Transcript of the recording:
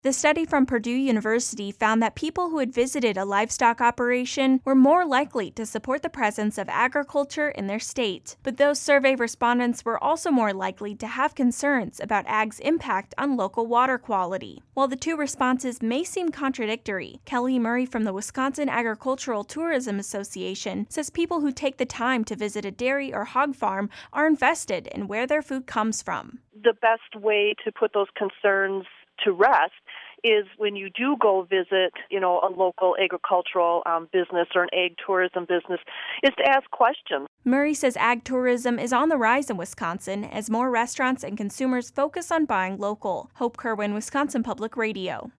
The study from Purdue University found that people who had visited a livestock operation were more likely to support the presence of agriculture in their state. But those survey respondents were also more likely to have concerns about ag's impact on local water quality. While the two responses may seem contradictory, Kelly Murray from the Wisconsin Agricultural Tourism Association says people who take the time to visit a dairy or hog farm are invested in where their food comes from. The best way to put those concerns to rest is when you do go visit, a local agricultural business or an ag tourism business, is to ask questions. Murray says ag tourism is on the rise in Wisconsin as more restaurants and consumers focus on buying local. Hope Kerwin, Wisconsin Public Radio.